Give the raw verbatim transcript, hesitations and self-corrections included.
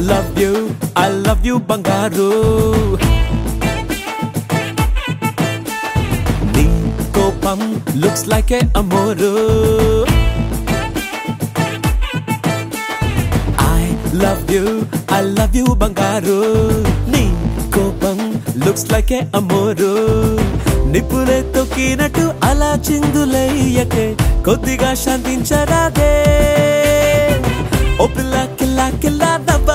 love you, I love you బంగారు. నీ కోపం looks like a amoru. I love you, I love you బంగారు. నీ కోపం looks like a amoru. నిప్పులే తొక్కినట్టు అలా చిందులయ్యకే కొద్దిగా శాంతించరాదే. ఓ పిల్ల కిల్లా కిల్లా